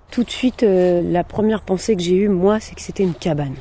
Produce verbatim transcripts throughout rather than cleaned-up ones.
Tout de suite, euh, la première pensée que j'ai eue, moi, c'est que c'était une cabane.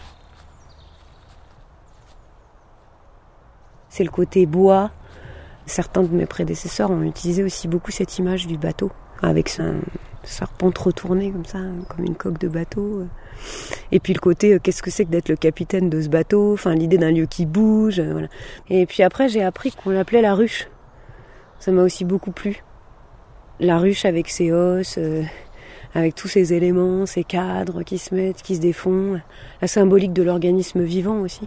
C'est le côté bois. Certains de mes prédécesseurs ont utilisé aussi beaucoup cette image du bateau, avec un serpent retourné comme ça, comme une coque de bateau. Et puis le côté, euh, qu'est-ce que c'est que d'être le capitaine de ce bateau, enfin l'idée d'un lieu qui bouge, euh, voilà. Et puis après, j'ai appris qu'on l'appelait la ruche. Ça m'a aussi beaucoup plu. La ruche avec ses os, euh, avec tous ces éléments, ces cadres qui se mettent, qui se défont. La symbolique de l'organisme vivant aussi.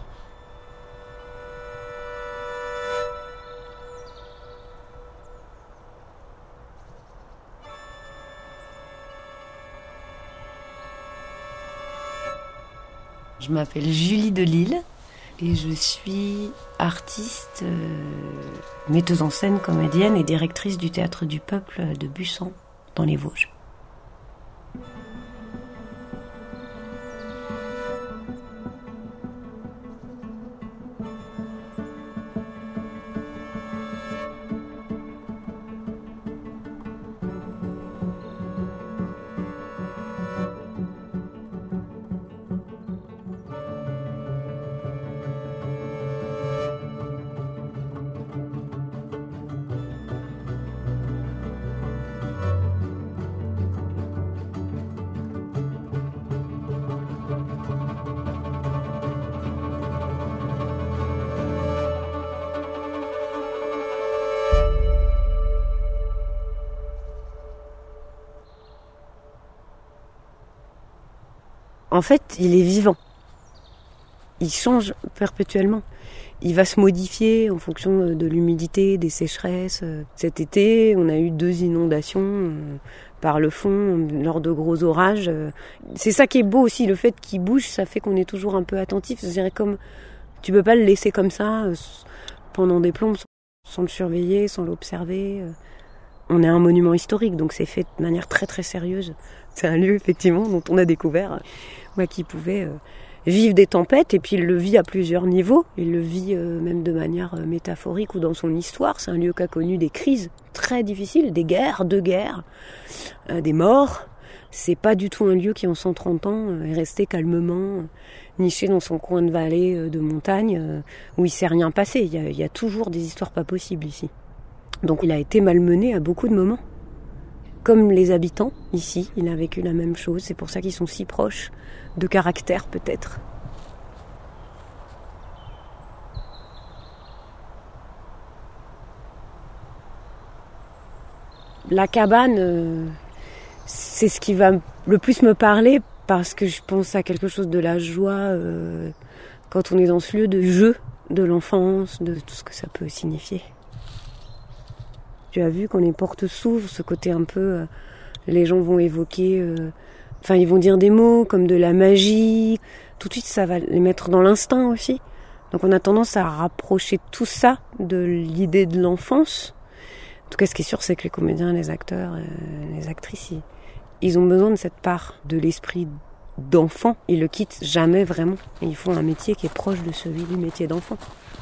Je m'appelle Julie Delille et je suis artiste, euh, metteuse en scène, comédienne et directrice du Théâtre du Peuple de Bussan, dans les Vosges. En fait, il est vivant. Il change perpétuellement. Il va se modifier en fonction de l'humidité, des sécheresses. Cet été, on a eu deux inondations par le fond lors de gros orages. C'est ça qui est beau aussi, le fait qu'il bouge, ça fait qu'on est toujours un peu attentif. Je dirais comme tu peux pas le laisser comme ça pendant des plombes sans le surveiller, sans l'observer. On est un monument historique, donc c'est fait de manière très très sérieuse. C'est un lieu effectivement dont on a découvert ouais, qu'il pouvait euh, vivre des tempêtes, et puis il le vit à plusieurs niveaux. Il le vit euh, même de manière euh, métaphorique ou dans son histoire. C'est un lieu qui a connu des crises très difficiles, des guerres, deux guerres, euh, des morts. C'est pas du tout un lieu qui en cent trente ans euh, est resté calmement euh, niché dans son coin de vallée euh, de montagne euh, où il s'est rien passé. Il y a, il y a toujours des histoires pas possibles ici. Donc il a été malmené à beaucoup de moments. Comme les habitants ici, il a vécu la même chose. C'est pour ça qu'ils sont si proches de caractère peut-être. La cabane, euh, c'est ce qui va le plus me parler parce que je pense à quelque chose de la joie euh, quand on est dans ce lieu de jeu, de l'enfance, de tout ce que ça peut signifier. Tu as vu quand les portes s'ouvrent, ce côté un peu, euh, les gens vont évoquer, euh, enfin ils vont dire des mots comme de la magie. Tout de suite, ça va les mettre dans l'instinct aussi. Donc on a tendance à rapprocher tout ça de l'idée de l'enfance. En tout cas, ce qui est sûr, c'est que les comédiens, les acteurs, euh, les actrices, ils, ils ont besoin de cette part de l'esprit d'enfant. Ils le quittent jamais vraiment. Et ils font un métier qui est proche de celui du métier d'enfant.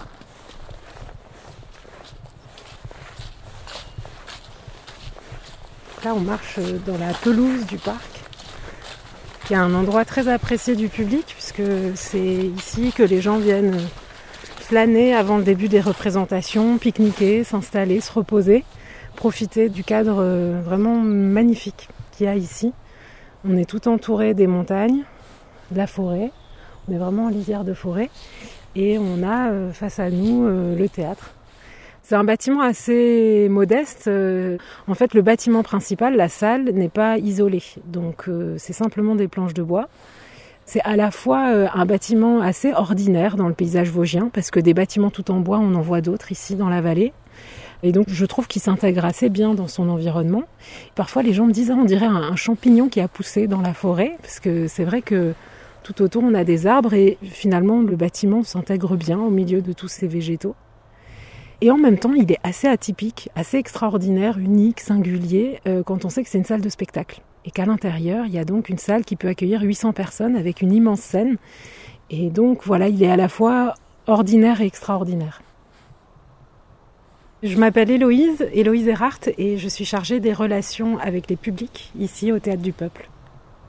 Là, on marche dans la pelouse du parc, qui est un endroit très apprécié du public, puisque c'est ici que les gens viennent flâner avant le début des représentations, pique-niquer, s'installer, se reposer, profiter du cadre vraiment magnifique qu'il y a ici. On est tout entouré des montagnes, de la forêt, on est vraiment en lisière de forêt, et on a face à nous le théâtre. C'est un bâtiment assez modeste. En fait, le bâtiment principal, la salle, n'est pas isolé. Donc, euh, c'est simplement des planches de bois. C'est à la fois euh, un bâtiment assez ordinaire dans le paysage vosgien, parce que des bâtiments tout en bois, on en voit d'autres ici dans la vallée. Et donc, je trouve qu'il s'intègre assez bien dans son environnement. Parfois, les gens me disent, ah, on dirait un, un champignon qui a poussé dans la forêt, parce que c'est vrai que tout autour, on a des arbres, et finalement, le bâtiment s'intègre bien au milieu de tous ces végétaux. Et en même temps, il est assez atypique, assez extraordinaire, unique, singulier, euh, quand on sait que c'est une salle de spectacle. Et qu'à l'intérieur, il y a donc une salle qui peut accueillir huit cents personnes avec une immense scène. Et donc, voilà, il est à la fois ordinaire et extraordinaire. Je m'appelle Héloïse, Héloïse Erhardt, et je suis chargée des relations avec les publics, ici au Théâtre du Peuple.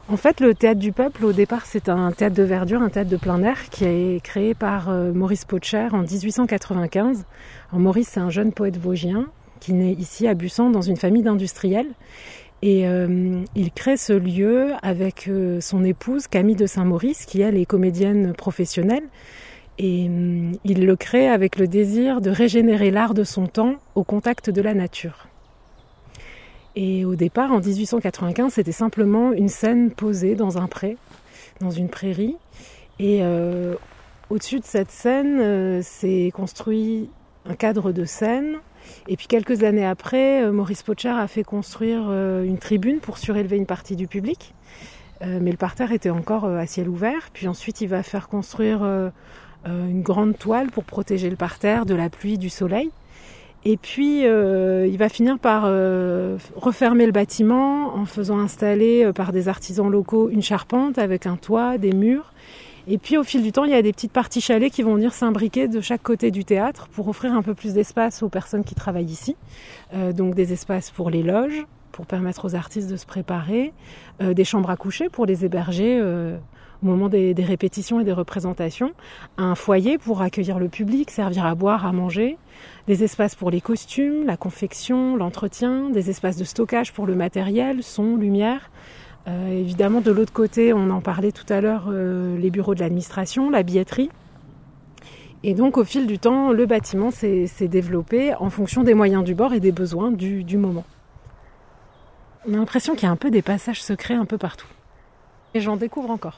En fait, le Théâtre du Peuple, au départ, c'est un théâtre de verdure, un théâtre de plein air qui est créé par euh, Maurice Potcher en dix-huit cent quatre-vingt-quinze. Alors, Maurice, c'est un jeune poète vosgien qui naît ici à Bussan dans une famille d'industriels. Et euh, il crée ce lieu avec euh, son épouse Camille de Saint-Maurice, qui elle est comédienne professionnelle. Et euh, il le crée avec le désir de régénérer l'art de son temps au contact de la nature. Et au départ, en dix-huit cent quatre-vingt-quinze, c'était simplement une scène posée dans un pré, dans une prairie. Et euh, au-dessus de cette scène, euh, s'est construit un cadre de scène. Et puis quelques années après, euh, Maurice Potcher a fait construire euh, une tribune pour surélever une partie du public. Euh, mais le parterre était encore euh, à ciel ouvert. Puis ensuite, il va faire construire euh, euh, une grande toile pour protéger le parterre de la pluie, du soleil. Et puis, euh, il va finir par euh, refermer le bâtiment en faisant installer euh, par des artisans locaux une charpente avec un toit, des murs. Et puis, au fil du temps, il y a des petites parties chalets qui vont venir s'imbriquer de chaque côté du théâtre pour offrir un peu plus d'espace aux personnes qui travaillent ici. Euh, donc, des espaces pour les loges, pour permettre aux artistes de se préparer, euh, des chambres à coucher pour les héberger euh, au moment des, des répétitions et des représentations, un foyer pour accueillir le public, servir à boire, à manger, des espaces pour les costumes, la confection, l'entretien, des espaces de stockage pour le matériel, son, lumière. Euh, évidemment, de l'autre côté, on en parlait tout à l'heure, euh, les bureaux de l'administration, la billetterie. Et donc, au fil du temps, le bâtiment s'est, s'est développé en fonction des moyens du bord et des besoins du, du moment. On a l'impression qu'il y a un peu des passages secrets un peu partout. Et j'en découvre encore.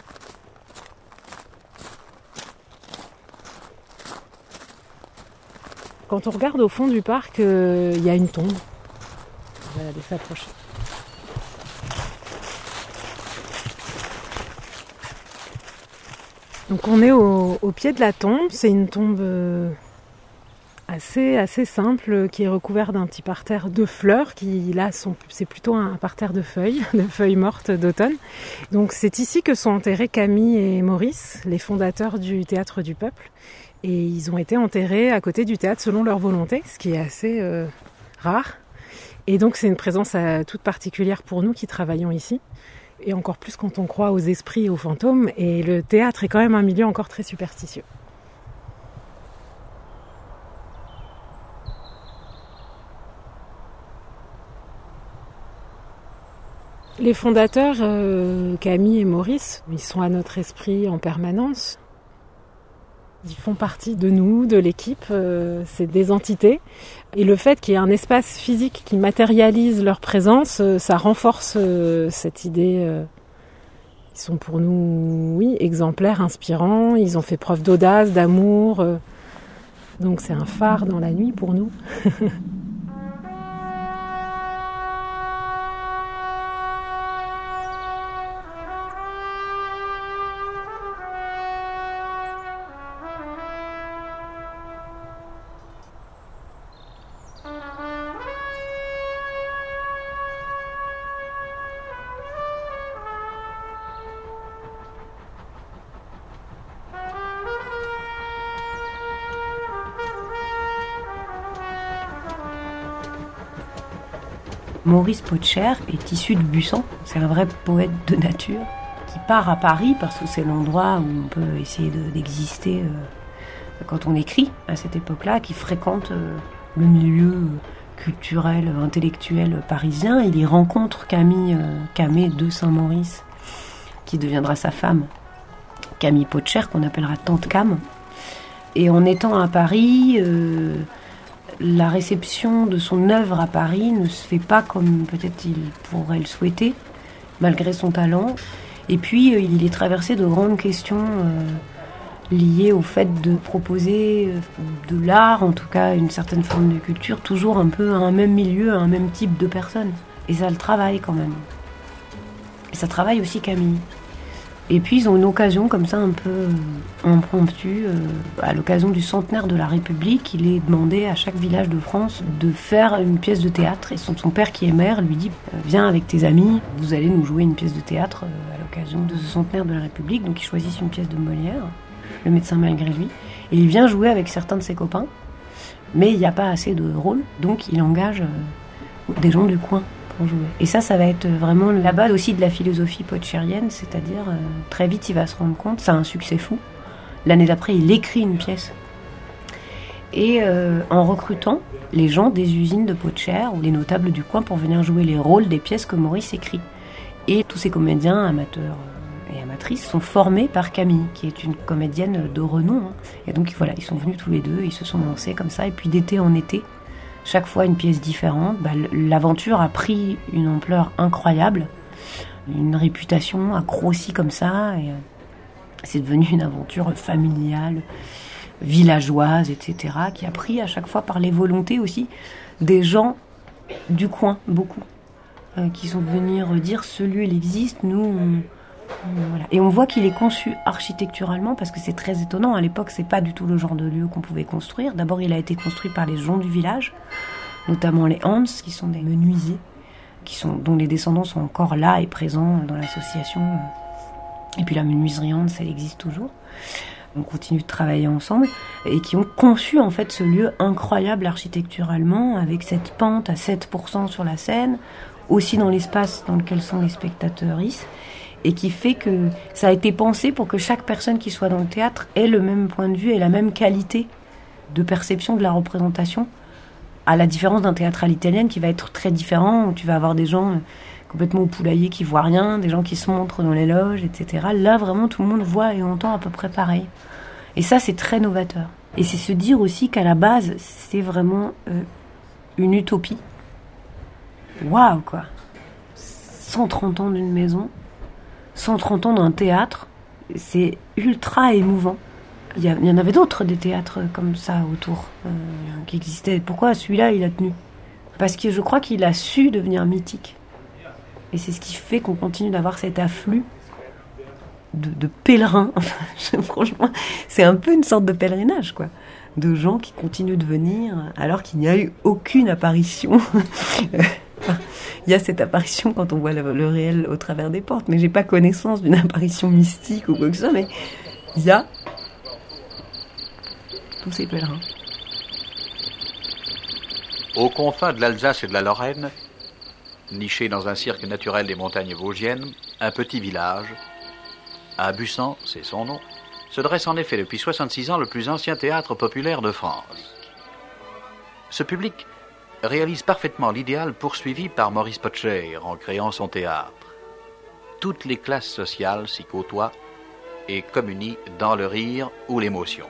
Quand on regarde au fond du parc, il euh, y a une tombe. On va aller s'approcher. Donc on est au, au pied de la tombe. C'est une tombe euh, assez, assez simple qui est recouverte d'un petit parterre de fleurs qui là sont, c'est plutôt un parterre de feuilles, de feuilles mortes d'automne. Donc c'est ici que sont enterrés Camille et Maurice, les fondateurs du Théâtre du Peuple. Et ils ont été enterrés à côté du théâtre selon leur volonté, ce qui est assez euh, rare. Et donc c'est une présence euh, toute particulière pour nous qui travaillons ici. Et encore plus quand on croit aux esprits et aux fantômes. Et le théâtre est quand même un milieu encore très superstitieux. Les fondateurs, euh, Camille et Maurice, ils sont à notre esprit en permanence. Ils font partie de nous, de l'équipe, euh, c'est des entités. Et le fait qu'il y ait un espace physique qui matérialise leur présence, euh, ça renforce euh, cette idée. Euh, ils sont pour nous, oui, exemplaires, inspirants. Ils ont fait preuve d'audace, d'amour. Euh, donc c'est un phare dans la nuit pour nous. Maurice Potcher est issu de Bussan, c'est un vrai poète de nature qui part à Paris parce que c'est l'endroit où on peut essayer de, d'exister euh, quand on écrit à cette époque-là, qui fréquente euh, le milieu culturel, intellectuel parisien. Il y rencontre Camille euh, Camée de Saint-Maurice, qui deviendra sa femme, Camille Potcher, qu'on appellera Tante Cam. Et en étant à Paris, euh, la réception de son œuvre à Paris ne se fait pas comme peut-être il pourrait le souhaiter, malgré son talent. Et puis, euh, il est traversé de grandes questions euh, liées au fait de proposer euh, de l'art, en tout cas une certaine forme de culture, toujours un peu à un même milieu, à un même type de personne. Et ça le travaille quand même. Et ça travaille aussi Camille. Et puis ils ont une occasion comme ça un peu impromptue, euh, à l'occasion du centenaire de la République, il est demandé à chaque village de France de faire une pièce de théâtre. Et son, son père qui est maire lui dit « Viens avec tes amis, vous allez nous jouer une pièce de théâtre euh, à l'occasion de ce centenaire de la République ». Donc ils choisissent une pièce de Molière, Le médecin malgré lui, et il vient jouer avec certains de ses copains, mais il n'y a pas assez de rôle, donc il engage euh, des gens du coin pour jouer. Et ça, ça va être vraiment la base aussi de la philosophie potchérienne, c'est-à-dire euh, très vite il va se rendre compte, ça a un succès fou. L'année d'après, il écrit une pièce. Et euh, en recrutant les gens des usines de pot de chair ou les notables du coin pour venir jouer les rôles des pièces que Maurice écrit. Et tous ces comédiens amateurs et amatrices sont formés par Camille, qui est une comédienne de renom. Hein. Et donc voilà, ils sont venus tous les deux, ils se sont lancés comme ça. Et puis d'été en été, chaque fois une pièce différente. Bah, l'aventure a pris une ampleur incroyable. Une réputation a grossi comme ça. Et c'est devenu une aventure familiale, villageoise, et cetera, qui a pris à chaque fois par les volontés aussi des gens du coin, beaucoup, euh, qui sont venus redire ce lieu il existe, nous on, on, voilà. Et on voit qu'il est conçu architecturalement parce que c'est très étonnant. À l'époque, c'est pas du tout le genre de lieu qu'on pouvait construire. D'abord, il a été construit par les gens du village, notamment les Hans, qui sont des menuisiers, qui sont, dont les descendants sont encore là et présents dans l'association. Et puis la menuiserie Hans, elle existe toujours. On continue de travailler ensemble et qui ont conçu en fait ce lieu incroyable architecturalement avec cette pente à sept pour cent sur la scène, aussi dans l'espace dans lequel sont les spectateurs, et qui fait que ça a été pensé pour que chaque personne qui soit dans le théâtre ait le même point de vue et la même qualité de perception de la représentation, à la différence d'un théâtre à l'italienne qui va être très différent, où tu vas avoir des gens complètement au poulailler qui voient rien, des gens qui se montrent dans les loges, et cetera. Là, vraiment, tout le monde voit et entend à peu près pareil. Et ça, c'est très novateur. Et c'est se dire aussi qu'à la base, c'est vraiment euh, une utopie. Waouh, quoi. cent trente ans d'une maison, cent trente ans d'un théâtre, c'est ultra émouvant. Il y, a, il y en avait d'autres, des théâtres comme ça autour, euh, qui existaient. Pourquoi celui-là, il a tenu ? Parce que je crois qu'il a su devenir mythique. Et c'est ce qui fait qu'on continue d'avoir cet afflux de, de pèlerins. Franchement, c'est un peu une sorte de pèlerinage, quoi. De gens qui continuent de venir alors qu'il n'y a eu aucune apparition. Il y a cette apparition quand on voit le, le réel au travers des portes, mais j'ai pas connaissance d'une apparition mystique ou quoi que ce soit, mais il y a tous ces pèlerins. Aux confins de l'Alsace et de la Lorraine, niché dans un cirque naturel des montagnes vosgiennes, un petit village, à Busan, c'est son nom, se dresse en effet depuis soixante-six ans le plus ancien théâtre populaire de France. Ce public réalise parfaitement l'idéal poursuivi par Maurice Potcher en créant son théâtre. Toutes les classes sociales s'y côtoient et communient dans le rire ou l'émotion.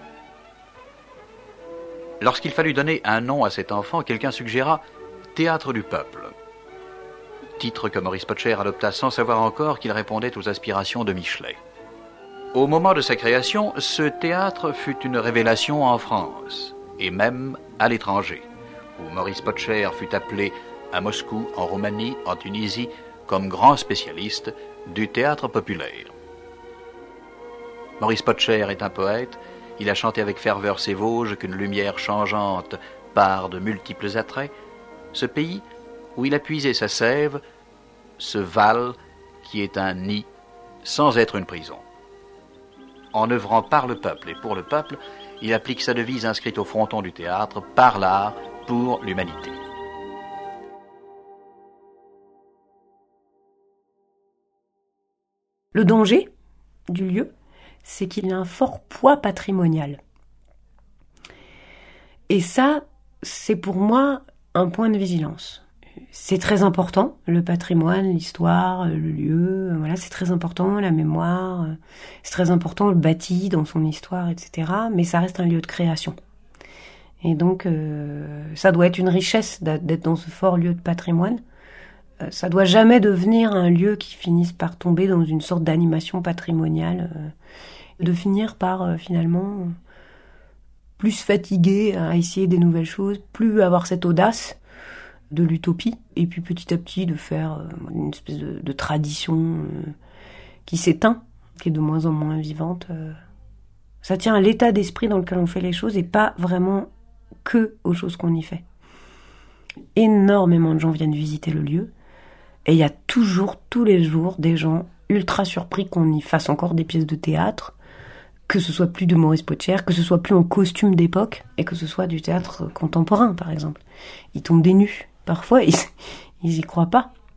Lorsqu'il fallut donner un nom à cet enfant, quelqu'un suggéra « Théâtre du peuple », titre que Maurice Potcher adopta sans savoir encore qu'il répondait aux aspirations de Michelet. Au moment de sa création, ce théâtre fut une révélation en France, et même à l'étranger, où Maurice Potcher fut appelé à Moscou, en Roumanie, en Tunisie, comme grand spécialiste du théâtre populaire. Maurice Potcher est un poète. Il a chanté avec ferveur ces Vosges qu'une lumière changeante part de multiples attraits, ce pays où il a puisé sa sève, ce Val qui est un nid sans être une prison. En œuvrant par le peuple et pour le peuple, il applique sa devise inscrite au fronton du théâtre, par l'art, pour l'humanité. Le danger du lieu, c'est qu'il a un fort poids patrimonial. Et ça, c'est pour moi un point de vigilance. C'est très important, le patrimoine, l'histoire, le lieu, voilà, c'est très important, la mémoire, c'est très important le bâti dans son histoire, et cetera. Mais ça reste un lieu de création. Et donc, euh, ça doit être une richesse d'être dans ce fort lieu de patrimoine. Euh, ça doit jamais devenir un lieu qui finisse par tomber dans une sorte d'animation patrimoniale, euh, de finir par euh, finalement plus fatigué à essayer des nouvelles choses, plus avoir cette audace de l'utopie, et puis petit à petit de faire euh, une espèce de, de tradition euh, qui s'éteint, qui est de moins en moins vivante. Euh. Ça tient à l'état d'esprit dans lequel on fait les choses et pas vraiment que aux choses qu'on y fait. Énormément de gens viennent visiter le lieu et il y a toujours, tous les jours, des gens ultra surpris qu'on y fasse encore des pièces de théâtre, que ce soit plus de Maurice Potcher, que ce soit plus en costume d'époque et que ce soit du théâtre contemporain, par exemple. Ils tombent des nues. Parfois, ils, ils y croient pas.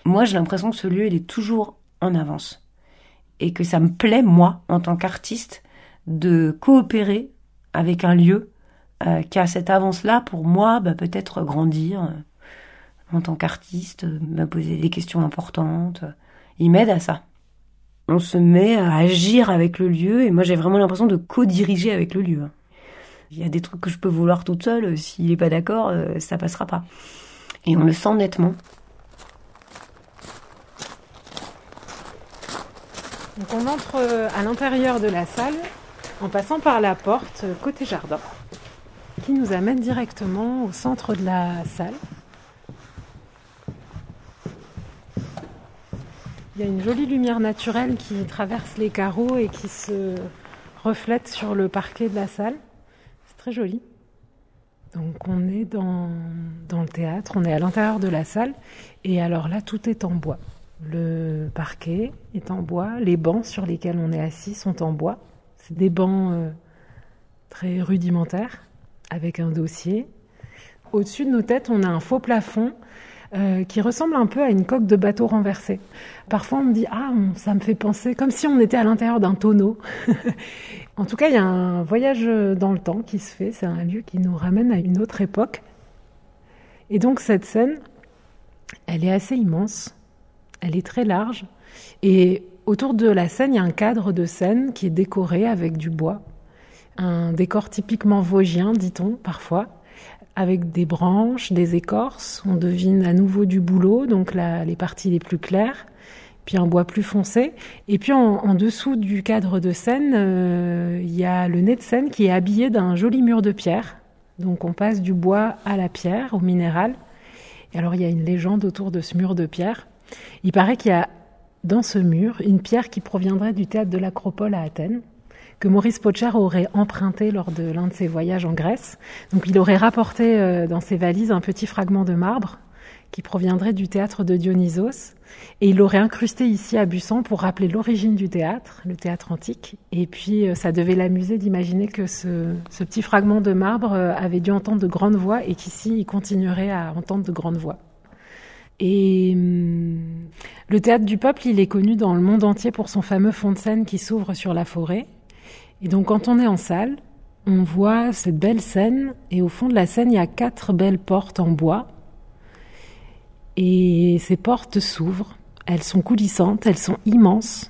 moi j'ai l'impression que ce lieu il est toujours en avance. Et que ça me plaît, moi, en tant qu'artiste, de coopérer avec un lieu euh, qui a cette avance-là pour moi, bah, peut-être grandir euh, en tant qu'artiste, euh, me poser des questions importantes. Il m'aide à ça. On se met à agir avec le lieu et moi j'ai vraiment l'impression de co-diriger avec le lieu. Il y a des trucs que je peux vouloir toute seule, s'il n'est pas d'accord, euh, ça passera pas. Et on le sent nettement. Donc on entre à l'intérieur de la salle en passant par la porte côté jardin qui nous amène directement au centre de la salle. Il y a une jolie lumière naturelle qui traverse les carreaux et qui se reflète sur le parquet de la salle. C'est très joli. Donc on est dans, dans le théâtre, on est à l'intérieur de la salle et alors là tout est en bois. Le parquet est en bois, les bancs sur lesquels on est assis sont en bois. C'est des bancs euh, très rudimentaires, avec un dossier. Au-dessus de nos têtes, on a un faux plafond euh, qui ressemble un peu à une coque de bateau renversée. Parfois, on me dit « Ah, ça me fait penser comme si on était à l'intérieur d'un tonneau. » En tout cas, il y a un voyage dans le temps qui se fait. C'est un lieu qui nous ramène à une autre époque. Et donc, cette scène, elle est assez immense. Elle est très large et autour de la scène, il y a un cadre de scène qui est décoré avec du bois. Un décor typiquement vosgien, dit-on parfois, avec des branches, des écorces. On devine à nouveau du bouleau, donc la, les parties les plus claires, puis un bois plus foncé. Et puis en, en dessous du cadre de scène, euh, il y a le nez de scène qui est habillé d'un joli mur de pierre. Donc on passe du bois à la pierre, au minéral. Et alors il y a une légende autour de ce mur de pierre. Il paraît qu'il y a dans ce mur une pierre qui proviendrait du théâtre de l'Acropole à Athènes, que Maurice Potcher aurait emprunté lors de l'un de ses voyages en Grèce. Donc il aurait rapporté dans ses valises un petit fragment de marbre qui proviendrait du théâtre de Dionysos et il l'aurait incrusté ici à Busan pour rappeler l'origine du théâtre, le théâtre antique. Et puis ça devait l'amuser d'imaginer que ce, ce petit fragment de marbre avait dû entendre de grandes voix et qu'ici il continuerait à entendre de grandes voix. Et hum, le théâtre du peuple, il est connu dans le monde entier pour son fameux fond de scène qui s'ouvre sur la forêt. Et donc quand on est en salle, on voit cette belle scène et au fond de la scène, il y a quatre belles portes en bois. Et ces portes s'ouvrent, elles sont coulissantes, elles sont immenses.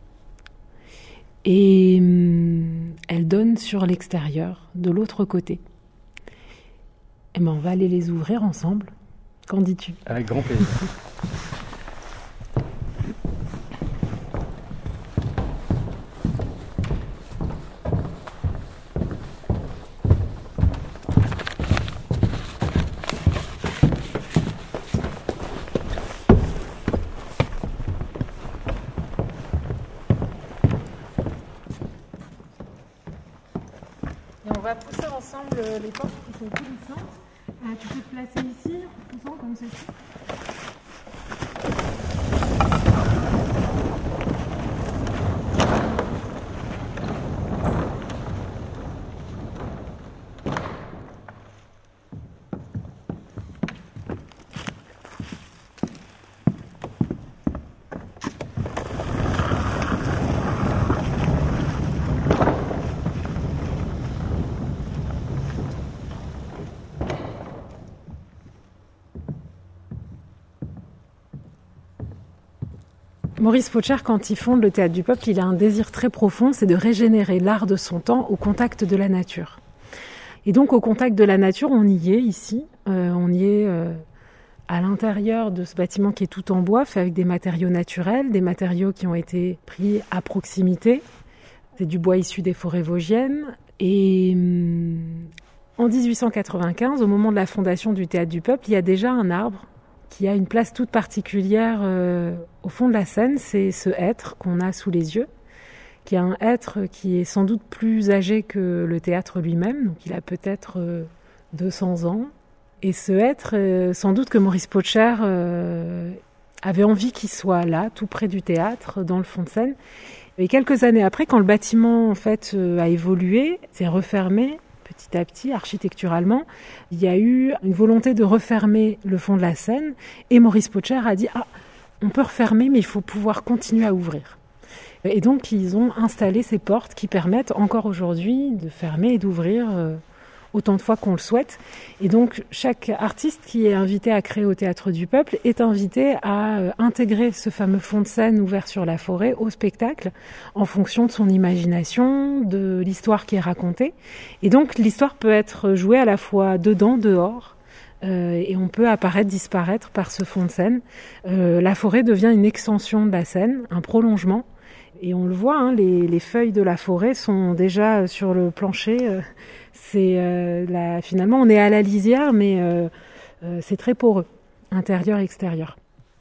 Et hum, elles donnent sur l'extérieur, de l'autre côté. Et ben on va aller les ouvrir ensemble. Qu'en dis-tu ? Avec grand plaisir. Et on va pousser ensemble les portes qui sont coulissantes. Euh, tu peux te placer ici, en poussant comme ceci. Maurice Potcher, quand il fonde le Théâtre du Peuple, il a un désir très profond, c'est de régénérer l'art de son temps au contact de la nature. Et donc au contact de la nature, on y est ici, euh, on y est euh, à l'intérieur de ce bâtiment qui est tout en bois, fait avec des matériaux naturels, des matériaux qui ont été pris à proximité. C'est du bois issu des forêts vosgiennes. Et hum, en dix-huit cent quatre-vingt-quinze, au moment de la fondation du Théâtre du Peuple, il y a déjà un arbre qui a une place toute particulière euh, au fond de la scène, c'est ce hêtre qu'on a sous les yeux, qui est un hêtre qui est sans doute plus âgé que le théâtre lui-même, donc il a peut-être euh, deux cents ans. Et ce hêtre, euh, sans doute que Maurice Potcher euh, avait envie qu'il soit là, tout près du théâtre, dans le fond de scène. Et quelques années après, quand le bâtiment en fait euh, a évolué, s'est refermé, petit à petit, architecturalement, il y a eu une volonté de refermer le fond de la scène et Maurice Potcher a dit « Ah, on peut refermer, mais il faut pouvoir continuer à ouvrir. Et donc, ils ont installé ces portes qui permettent encore aujourd'hui de fermer et d'ouvrir euh, autant de fois qu'on le souhaite. Et donc, chaque artiste qui est invité à créer au Théâtre du Peuple est invité à euh, intégrer ce fameux fond de scène ouvert sur la forêt au spectacle en fonction de son imagination, de l'histoire qui est racontée. Et donc, l'histoire peut être jouée à la fois dedans, dehors, euh, et on peut apparaître, disparaître par ce fond de scène. Euh, la forêt devient une extension de la scène, un prolongement. Et on le voit, hein, les, les feuilles de la forêt sont déjà sur le plancher. Euh, c'est euh, la, finalement, on est à la lisière, mais euh, euh, c'est très poreux, intérieur, extérieur.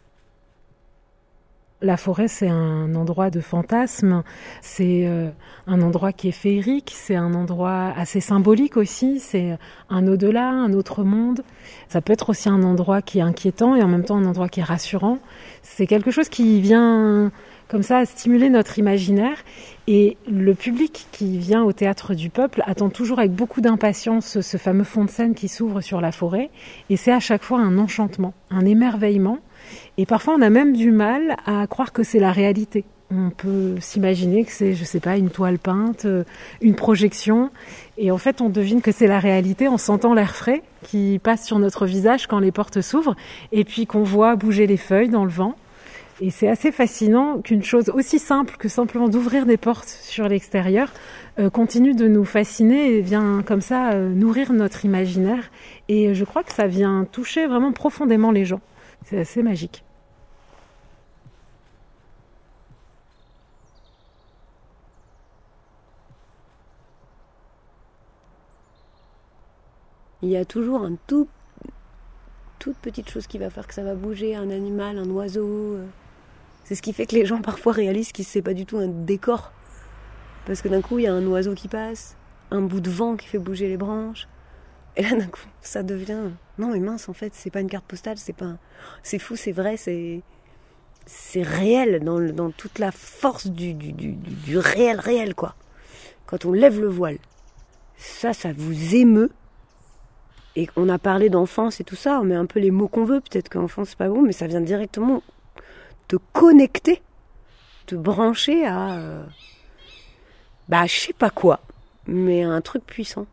La forêt, c'est un endroit de fantasme, c'est euh, un endroit qui est féerique, c'est un endroit assez symbolique aussi, c'est un au-delà, un autre monde. Ça peut être aussi un endroit qui est inquiétant et en même temps un endroit qui est rassurant. C'est quelque chose qui vient comme ça à stimuler notre imaginaire, et le public qui vient au Théâtre du Peuple attend toujours avec beaucoup d'impatience ce fameux fond de scène qui s'ouvre sur la forêt, et c'est à chaque fois un enchantement, un émerveillement, et parfois on a même du mal à croire que c'est la réalité. On peut s'imaginer que c'est, je sais pas, une toile peinte, une projection, et en fait on devine que c'est la réalité en sentant l'air frais qui passe sur notre visage quand les portes s'ouvrent, et puis qu'on voit bouger les feuilles dans le vent. Et c'est assez fascinant qu'une chose aussi simple que simplement d'ouvrir des portes sur l'extérieur euh, continue de nous fasciner et vient comme ça euh, nourrir notre imaginaire. Et je crois que ça vient toucher vraiment profondément les gens. C'est assez magique. Il y a toujours un tout, toute petite chose qui va faire que ça va bouger, un animal, un oiseau. Euh... C'est ce qui fait que les gens parfois réalisent que c'est pas du tout un décor. Parce que d'un coup, il y a un oiseau qui passe, un bout de vent qui fait bouger les branches. Et là, d'un coup, ça devient... Non mais mince, en fait, c'est pas une carte postale, c'est pas... Un... C'est fou, c'est vrai, c'est... C'est réel, dans, le... dans toute la force du, du, du, du réel, réel, quoi. Quand on lève le voile, ça, ça vous émeut. Et on a parlé d'enfance et tout ça, on met un peu les mots qu'on veut, peut-être qu'enfance c'est pas bon, mais ça vient directement... te connecter, te brancher à, euh, bah, je sais pas quoi, mais un truc puissant.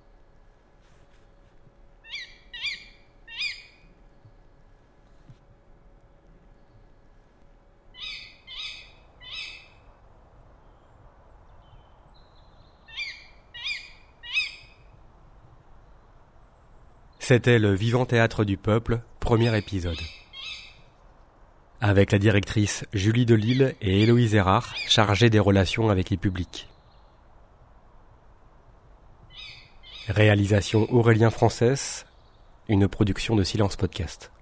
C'était le Vivant Théâtre du Peuple, premier épisode. Avec la directrice Julie Delisle et Héloïse Erard, chargées des relations avec les publics. Réalisation Aurélien Frances, une production de Silence Podcast.